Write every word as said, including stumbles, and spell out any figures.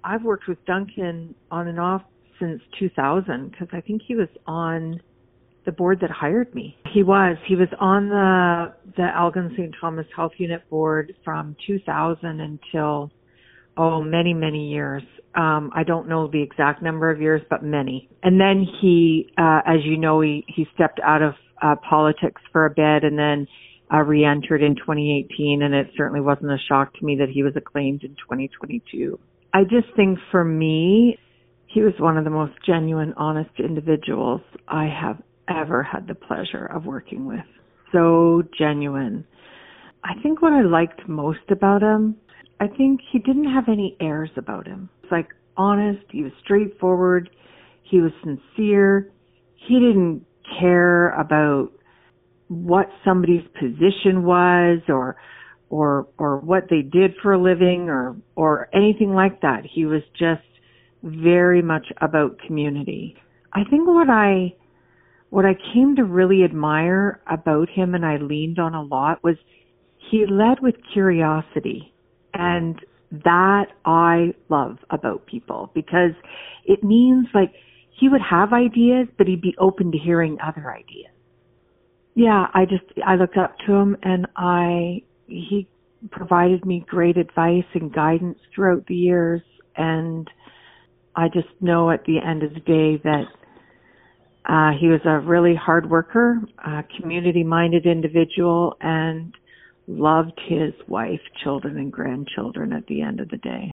I've worked with Duncan on and off since two thousand because I think he was on the board that hired me. He was. He was on the the Elgin Saint Thomas Health Unit board from two thousand until, oh, many, many years. Um, I don't know the exact number of years, but many. And then he, uh, as you know, he, he stepped out of uh, politics for a bit and then uh, re-entered in twenty eighteen. And it certainly wasn't a shock to me that he was acclaimed in twenty twenty-two. I just think for me, he was one of the most genuine, honest individuals I have ever had the pleasure of working with. So genuine. I think what I liked most about him, I think he didn't have any airs about him. He was like honest, he was straightforward, he was sincere. He didn't care about what somebody's position was or or or what they did for a living or or anything like that. He was just very much about community. I think what I what I came to really admire about him and I leaned on a lot was he led with curiosity. And that I love about people because it means like he would have ideas, but he'd be open to hearing other ideas. Yeah, I just, I looked up to him and I, he provided me great advice and guidance throughout the years. And I just know at the end of the day that uh, he was a really hard worker, a community-minded individual, and loved his wife, children, and grandchildren at the end of the day.